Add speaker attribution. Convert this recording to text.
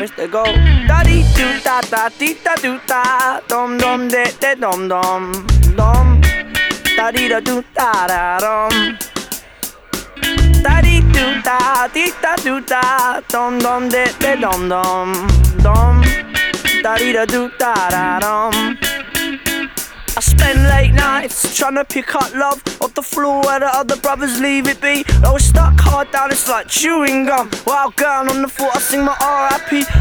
Speaker 1: They go da dee doo da da dee da doo da dum dum de de dum dum dum da dee da doo da da dum da dee doo da dee da doo da dum dum de de dum dum dum da dee da doo da da dum. I spend late nights trying to pick up love off the floor where the other brothers leave it be. I was stuck hard down, it's like chewing gum. Wild girl on the floor, I sing my R.I.P.